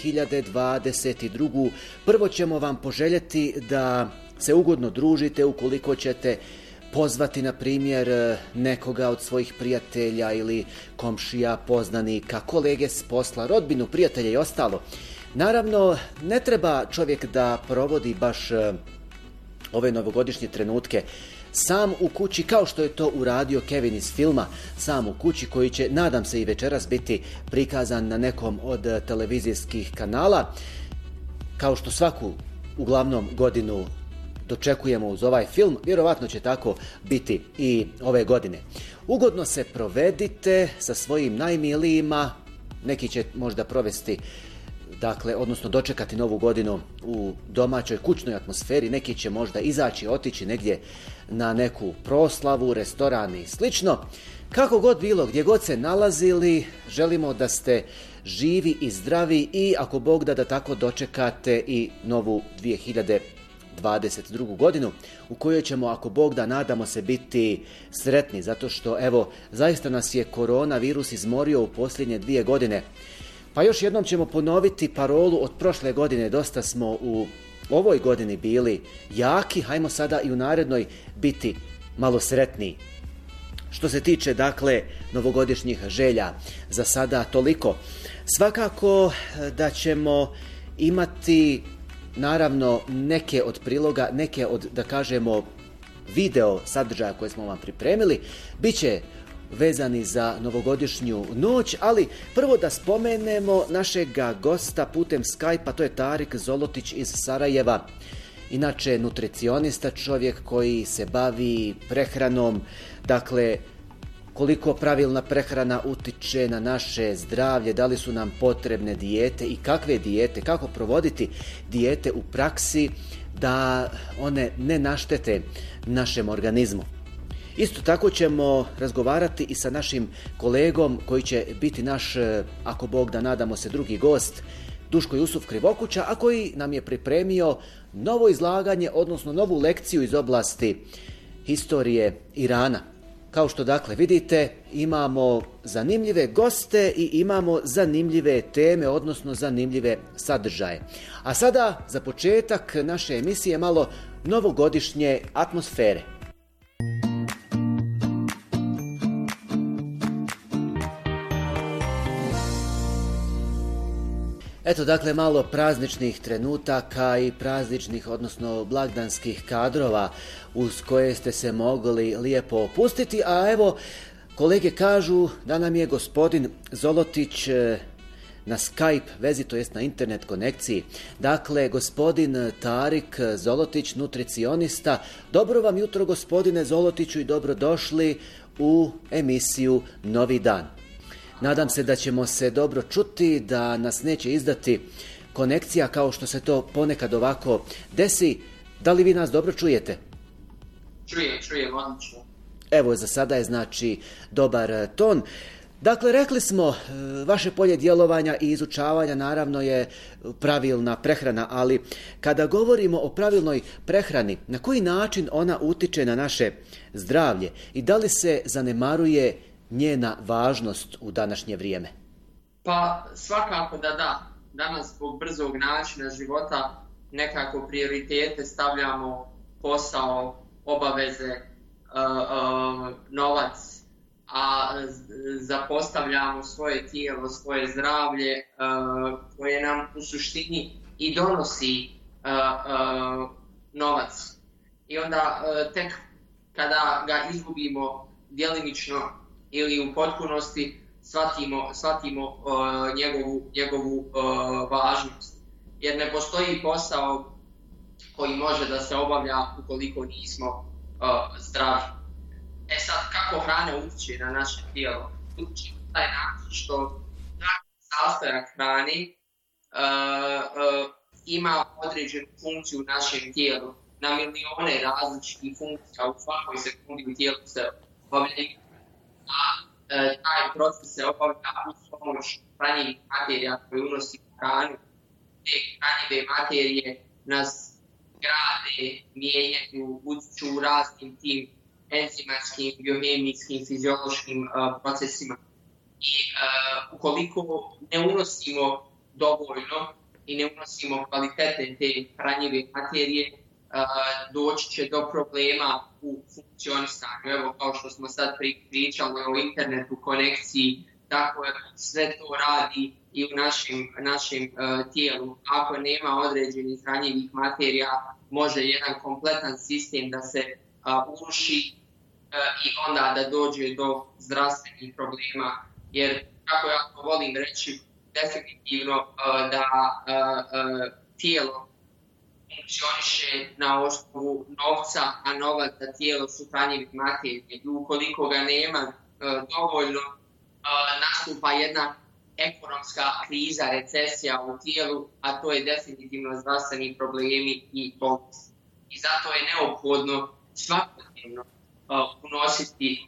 2022. Prvo ćemo vam poželjeti da se ugodno družite ukoliko ćete pozvati, na primjer, nekoga od svojih prijatelja ili komšija, poznanika, kolege s posla, rodbinu, prijatelje i ostalo. Naravno, ne treba čovjek da provodi baš ove novogodišnje trenutke sam u kući, kao što je to uradio Kevin iz filma Sam u kući, koji će, nadam se, i večeras biti prikazan na nekom od televizijskih kanala. Kao što svaku, uglavnom, godinu dočekujemo uz ovaj film, vjerovatno će tako biti i ove godine. Ugodno se provedite sa svojim najmilijima, neki će možda provesti, odnosno dočekati novu godinu u domaćoj kućnoj atmosferi, neki će možda izaći, otići negdje na neku proslavu, restoran i slično. Kako god bilo, gdje god se nalazili, želimo da ste živi i zdravi i ako Bog da tako dočekate i novu 2022. godinu u kojoj ćemo, ako Bog da, nadamo se, biti sretni, zato što zaista nas je koronavirus izmorio u posljednje 2 godine. Pa još jednom ćemo ponoviti parolu od prošle godine, dosta smo u ovoj godini bili jaki, hajmo sada i u narednoj biti malo sretniji. Što se tiče, novogodišnjih želja, za sada toliko. Svakako da ćemo imati, naravno, neke od priloga, neke od, da kažemo, video sadržaja koje smo vam pripremili, bit će vezani za novogodišnju noć, ali prvo da spomenemo našega gosta putem Skype-a, to je Tarik Zolotić iz Sarajeva. Inače, nutricionista, čovjek koji se bavi prehranom, koliko pravilna prehrana utiče na naše zdravlje, da li su nam potrebne dijete i kakve dijete, kako provoditi dijete u praksi da one ne naštete našem organizmu. Isto tako ćemo razgovarati i sa našim kolegom koji će biti naš, ako Bog da, nadamo se, drugi gost, Duško Jusuf Krivokuća, a koji nam je pripremio novo izlaganje, odnosno novu lekciju iz oblasti historije Irana. Kao što vidite, imamo zanimljive goste i imamo zanimljive teme, odnosno zanimljive sadržaje. A sada, za početak naše emisije, malo novogodišnje atmosfere. Eto, dakle, malo prazničnih trenutaka i prazničnih, odnosno blagdanskih kadrova uz koje ste se mogli lijepo opustiti, a evo, kolege kažu da nam je gospodin Zolotić na Skype vezi, to jest na internet konekciji. Dakle, gospodin Tarik Zolotić, nutricionista. Dobro vam jutro, gospodine Zolotiću, i dobrodošli u emisiju Novi dan. Nadam se da ćemo se dobro čuti, da nas neće izdati konekcija kao što se to ponekad ovako desi. Da li vi nas dobro čujete? Čujem, odlično. Evo, za sada je znači dobar ton. Dakle, rekli smo, vaše polje djelovanja i izučavanja naravno je pravilna prehrana, ali kada govorimo o pravilnoj prehrani, na koji način ona utiče na naše zdravlje i da li se zanemaruje njena važnost u današnje vrijeme? Pa svakako da. Danas zbog brzog načina života nekako prioritete stavljamo posao, obaveze, novac, a zapostavljamo svoje tijelo, svoje zdravlje koje nam u suštini i donosi novac. I onda tek kada ga izgubimo djelimično ili u potpunosti shvatimo njegovu važnost. Jer ne postoji posao koji može da se obavlja ukoliko nismo zdravi. Sad, kako hrana utječe na naše tijelo? Utječe na taj način što sastojak hrane ima određenu funkciju u našem tijelu. Na milione različitih funkcija u svakoj sekundi u tijelu se obavljaju. Taj proces se obavlja uz pomoć hranjivih materija koje unosimo u hranu. Te hranjive materije nas grade, mijenjaju, utječu u raznim tim enzimatskim, biohemijskim, fiziološkim procesima. I ukoliko ne unosimo dovoljno i ne unosimo kvalitetne te hranjive materije, doći će do problema u funkcionisanju. Evo, kao što smo sad pričali o internetu, konekciji, tako sve to radi i u našem tijelu. Ako nema određenih hranjivih materija, može jedan kompletan sistem da se uruši i onda da dođe do zdravstvenih problema. Jer, kako ja to volim reći, definitivno da tijelo funkcioniše na osnovu novca, a novac za tijelo su hranjive materije. I ukoliko ga nema dovoljno, nastupa jedna ekonomska kriza, recesija u tijelu, a to je definitivno zdravstveni problemi i bolest. I zato je neophodno svakodnevno unositi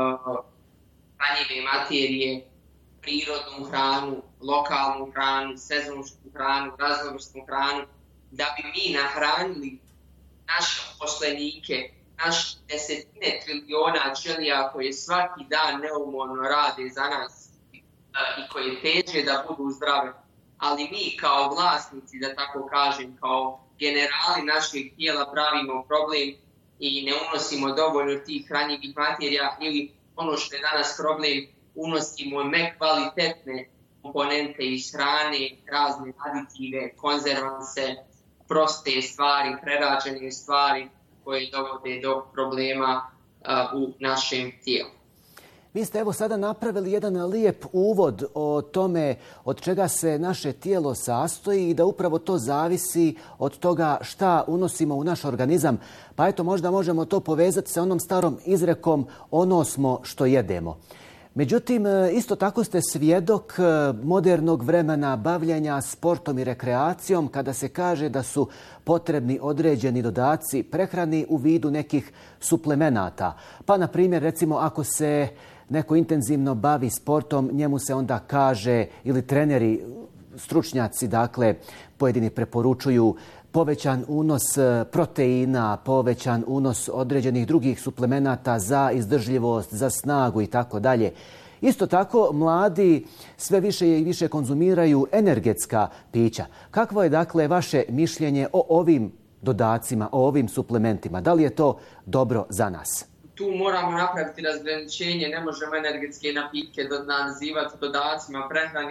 hranjive materije, prirodnu hranu, lokalnu hranu, sezonsku hranu, raznovrsnu hranu, da bi mi nahranili naše uposlenike, naše desetine triliona ćelija koje svaki dan neumorno rade za nas i koje teže da budu zdrave. Ali mi kao vlasnici, da tako kažem, kao generali našeg tijela pravimo problem i ne unosimo dovoljno tih hranjivih materija ili ono što je danas problem, unosimo nekvalitetne komponente iz hrane, razne aditive, konzervanse, proste stvari, prerađene stvari koje dovode do problema u našem tijelu. Vi ste evo sada napravili jedan lijep uvod o tome od čega se naše tijelo sastoji i da upravo to zavisi od toga šta unosimo u naš organizam. Pa eto, možda možemo to povezati sa onom starom izrekom ono smo što jedemo. Međutim, isto tako ste svjedok modernog vremena bavljenja sportom i rekreacijom kada se kaže da su potrebni određeni dodaci prehrani u vidu nekih suplemenata. Pa, na primjer, recimo, ako se neko intenzivno bavi sportom, njemu se onda kaže, ili treneri, stručnjaci, dakle, pojedini preporučuju povećan unos proteina, povećan unos određenih drugih suplemenata za izdržljivost, za snagu i tako dalje. Isto tako, mladi sve više i više konzumiraju energetska pića. Kakvo je, dakle, vaše mišljenje o ovim dodacima, o ovim suplementima? Da li je to dobro za nas? Tu moramo napraviti razgraničenje, ne možemo energetske napitke nazivati dodacima prehrani,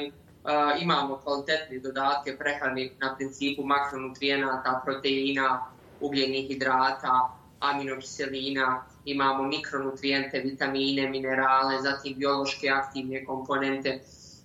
imamo kvalitetne dodatke prehrane na principu makronutrijenata, proteina, ugljenih hidrata, aminokiselina, imamo mikronutrijente, vitamine, minerale, zatim biološke aktivne komponente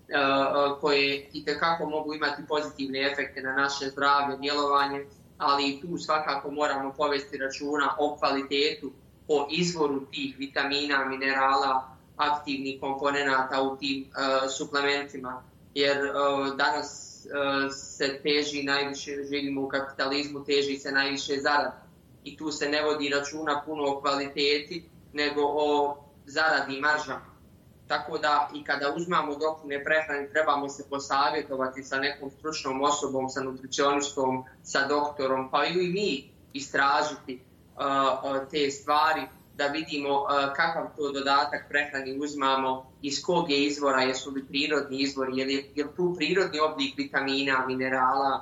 koje itekako mogu imati pozitivne efekte na naše zdravlje, djelovanje, ali i tu svakako moramo povesti računa o kvalitetu, o izvoru tih vitamina, minerala, aktivnih komponenata u tim suplementima. Jer danas se teži najviše, živimo u kapitalizmu, teži se najviše zaradi. I tu se ne vodi računa puno o kvaliteti, nego o zaradi i maržama. Tako da i kada uzmamo dopune prehrane, trebamo se posavjetovati sa nekom stručnom osobom, sa nutricionistom, sa doktorom, pa i mi istražiti te stvari, da vidimo kakav to dodatak prehrani uzmamo, iz kog je izvora, jesu li prirodni izvori, je li tu prirodni oblik vitamina, minerala,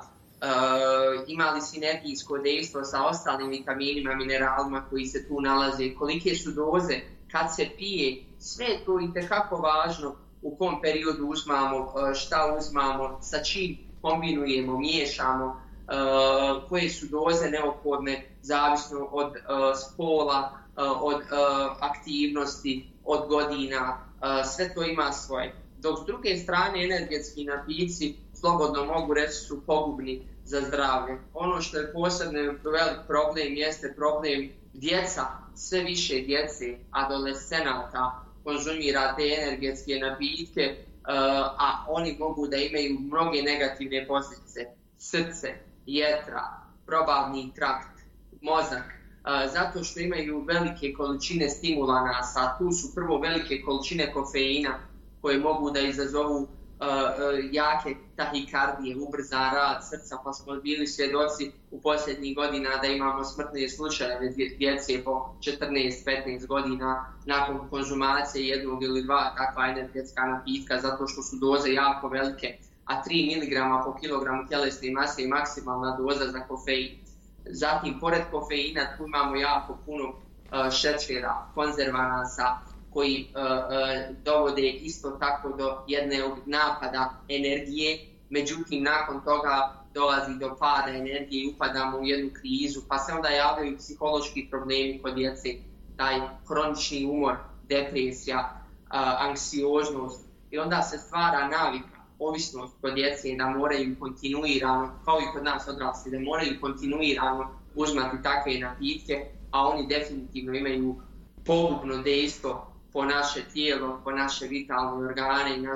ima li sinergijsko dejstvo sa ostalim vitaminima, mineralima koji se tu nalaze, kolike su doze, kad se pije, sve je to itekako važno u kom periodu uzmamo, šta uzmamo, sa čim kombinujemo, miješamo, koje su doze neophodne, zavisno od spola, od aktivnosti, od godina, sve to ima svoje. Dok s druge strane energetski napici, slobodno mogu reći, su pogubni za zdravlje. Ono što je posebno velik problem jeste problem djeca, sve više djece, adolescenata konzumira te energetske napitke, a oni mogu da imaju mnoge negativne posljedice. Srce, jetra, probavni trakt, mozak, zato što imaju velike količine stimulanasa. Tu su prvo velike količine kofeina koje mogu da izazovu jake tahikardije, ubrzan rad srca, pa smo bili svjedoci u posljednjih godina da imamo smrtne slučajeve djece po 14-15 godina nakon konzumacije jednog ili dva takva energetska napitka, zato što su doze jako velike, a 3 mg po kilogramu tjelesne mase je maksimalna doza za kofein. Zatim, pored kofeina, tu imamo jako puno šećera, konzervanasa, koji dovode isto tako do jednog napada energije, međutim nakon toga dolazi do pada energije i upadamo u jednu krizu, pa se onda javljaju psihološki problemi kod djece, taj kronični umor, depresija, anksioznost, i onda se stvara navika, ovisnost kod djece da moraju kontinuirano, kao i kod nas odrasli, da moraju kontinuirano uzmati takve napitke, a oni definitivno imaju pogubno dejstvo po naše tijelo, po naše vitalne organe i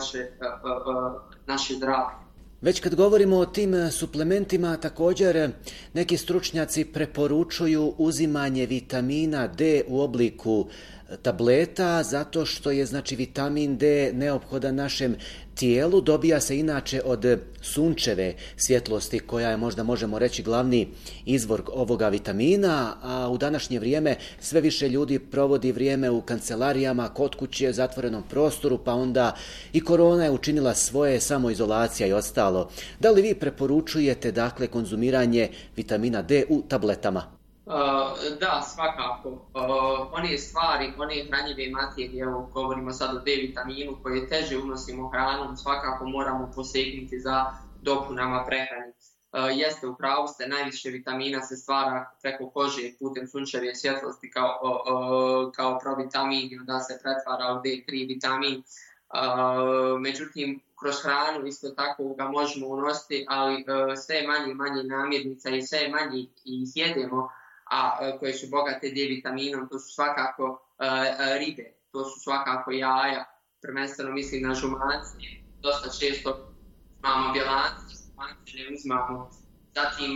naše zdravlje. Već kad govorimo o tim suplementima, također neki stručnjaci preporučuju uzimanje vitamina D u obliku tableta, zato što je vitamin D neophodan našem tijelu. Dobija se inače od sunčeve svjetlosti, koja je, možda možemo reći, glavni izvor ovoga vitamina, a u današnje vrijeme sve više ljudi provodi vrijeme u kancelarijama, kod kuće, zatvorenom prostoru, pa onda i korona je učinila svoje, samoizolacija i ostalo. Da li vi preporučujete konzumiranje vitamina D u tabletama? Da, svakako. One stvari, one hranjive materije, evo govorimo sad o D vitaminu koje teže unosimo hranom, svakako moramo posegnuti za dopunama prehrane. Jeste, u pravu ste, najviše vitamina se stvara preko kože putem sunčeve svjetlosti kao provitamin, da se pretvara u D3 vitamin. Međutim, kroz hranu isto tako ga možemo unositi, ali sve manje namirnica i sve manje ih jedemo, a koje su bogate D vitaminom, to su svakako ribe, to su svakako jaja, prvenstveno mislim na žumance, dosta često imamo bjelance, žumance ne uzmamo, zatim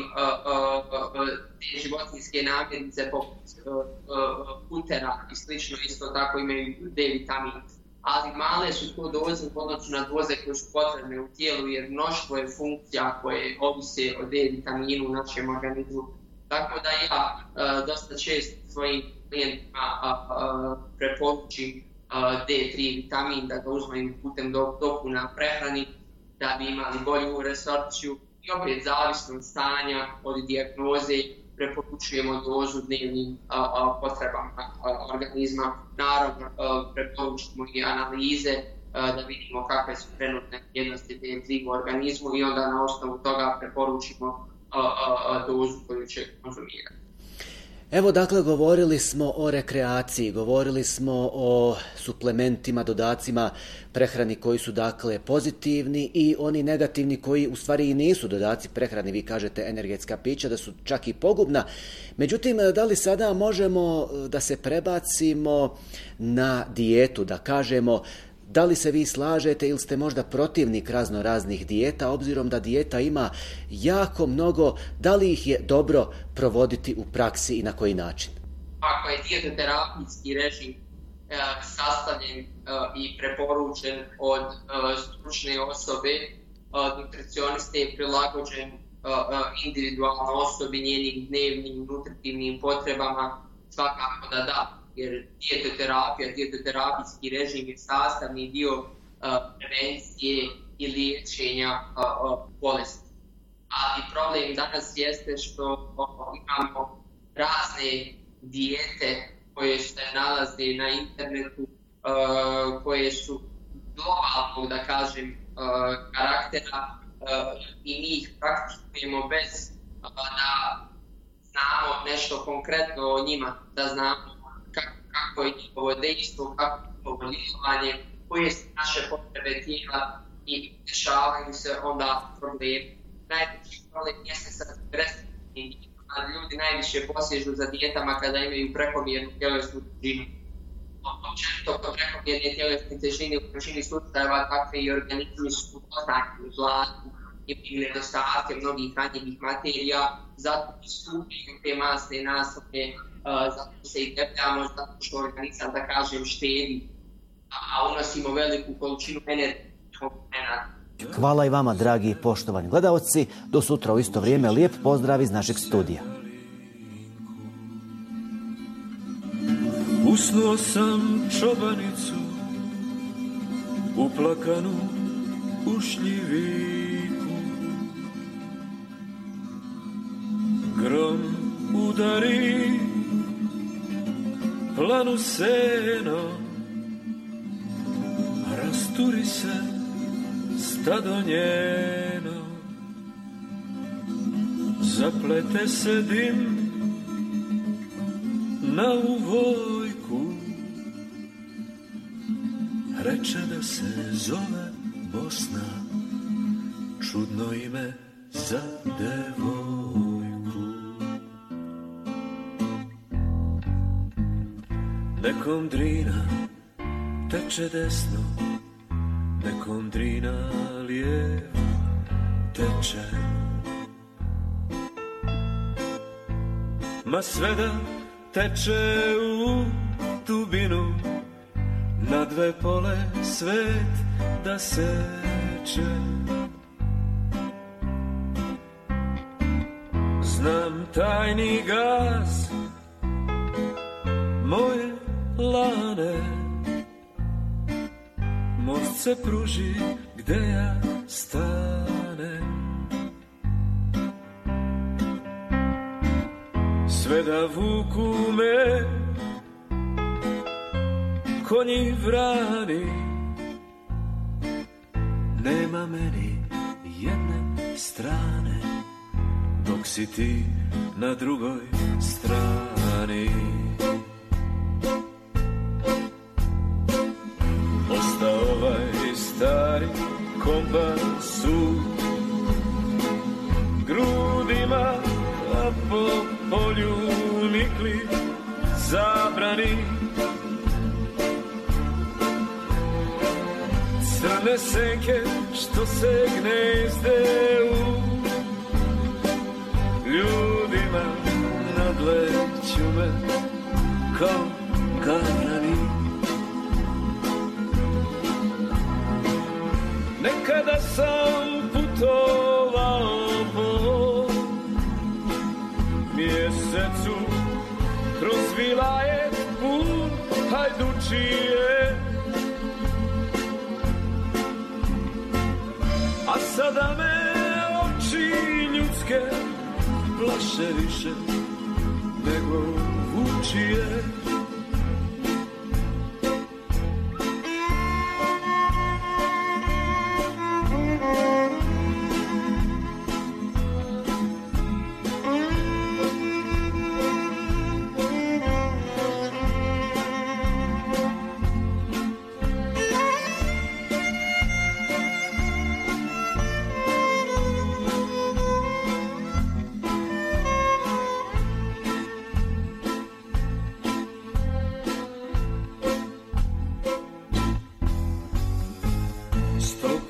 te životinjske namirnice poput putera i slično isto tako imaju D vitamin, ali male su to doze u odnosu na doze koje su potrebne u tijelu, jer mnoštvo je funkcija koje ovise o D vitaminu u našem organizmu. Tako da ja dosta često svojim klijentima preporučim D3 vitamin da ga uzmem putem dopuna prehrani da bi imali bolju resorpciju i opet zavisno od stanja, od dijagnoze preporučujemo dozu dnevnim potrebama organizma. Naravno preporučujemo i analize da vidimo kakve su trenutne vrijednosti DHT u organizmu i onda na osnovu toga preporučimo dozu koju će konzumirati. Evo dakle, govorili smo o rekreaciji, govorili smo o suplementima, dodacima prehrani koji su dakle pozitivni i oni negativni koji u stvari i nisu dodaci prehrani. Vi kažete energetska pića da su čak i pogubna. Međutim, da li sada možemo da se prebacimo na dijetu, da kažemo da li se vi slažete ili ste možda protivnik razno raznih dijeta, obzirom da dijeta ima jako mnogo, da li ih je dobro provoditi u praksi i na koji način? Ako je dijetoterapijski režim sastavljen i preporučen od stručne osobe, nutricioniste je prilagođen individualno osobi, njenim dnevnim nutritivnim potrebama, svakako da. Jer dijetoterapijski režim je sastavni dio prevencije i liječenja bolesti. Ali problem danas jeste što imamo razne dijete koje se nalaze na internetu, koje su globalnog, da kažem, karaktera i mi ih praktikujemo bez da znamo nešto konkretno o njima, da znamo kako je njihovo dejstvo, kako je njihovo djelovanje, koje su naše potrebe tijela i dešavaju se onda problemi. Najveći problem jeste sa restriktivnim dijetama. Ljudi najviše posježu za dijetama kada imaju prekomjernu tjelesnu težinu. Općenito kod prekomjerne tjelesne težine u većini slučajeva takve i organizmi su označeni gladni i nedostatke mnogih hranjivih materija, zato istupaju te masne naslove, zato se i debljamo, zato što organizam, da kažem, štedi, a unosimo veliku količinu energetskog vremena. Hvala i vama, dragi i poštovani gledaoci. Do sutra u isto vrijeme. Lijep pozdrav iz našeg studija. Usnuo sam čobanicu, uplakanu u šljiviku. Grom udari planu seno, rasturi se stado njeno, zaplete se dim na uvojku, reče da se zove Bosna, čudno ime za devojku. Nekom Drina teče desno, nekom Drina lijevo teče, ma sve da teče u dubinu, na dve pole svet da seče. Znam tajni gaz moje lane, most se pruži gde ja stanem. Sve da vuku me konji vrani, nema meni jedne strane, dok si ti na drugoj strani. Ostao ovaj stari kompas u grudima, a po polju nikli zabrani. Crne senke što se gnezde u ljudima, nadleću me kao gavrani. Nekada sam putovao po mjesecu kroz vilajet pun hajdučije, a sada me oči ljudske plaše više nego vučije.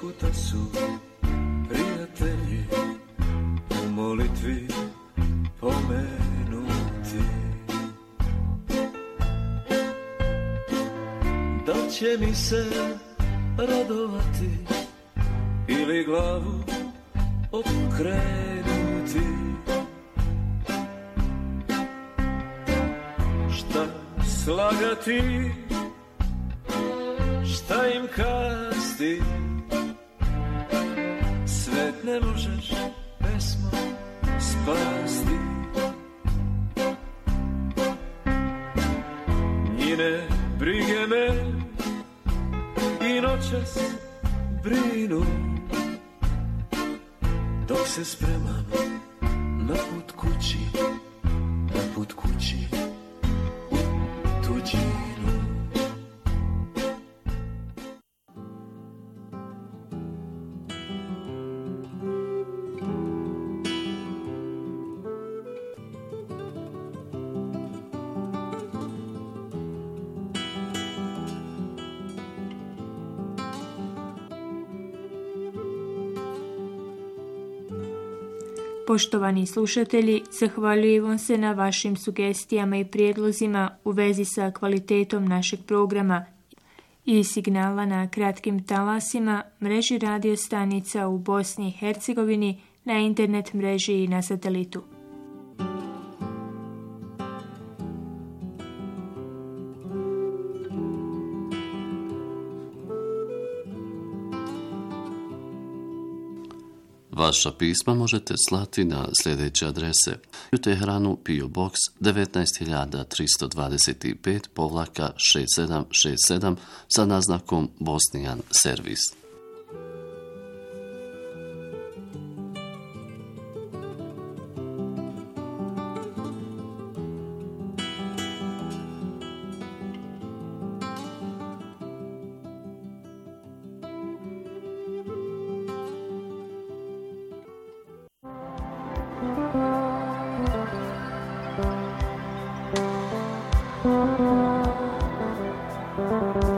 puta su prijatelji u molitvi pomenuti. Da će mi se radovati ili glavu okrenuti. Šta slagati, šta im kasti, svet ne možeš pesmo spasti. Njine brige me i noćas brinu, dok se spremam na put kući, na put kući u tuđinu. Poštovani slušatelji, zahvaljujemo se na vašim sugestijama i prijedlozima u vezi sa kvalitetom našeg programa i signala na kratkim talasima, mreži radio stanica u Bosni i Hercegovini, na internet mreži i na satelitu. Vaša pisma možete slati na sljedeće adrese: u Teheranu PO Box 19325-6767 sa naznakom Bosnijan servis. Thank you.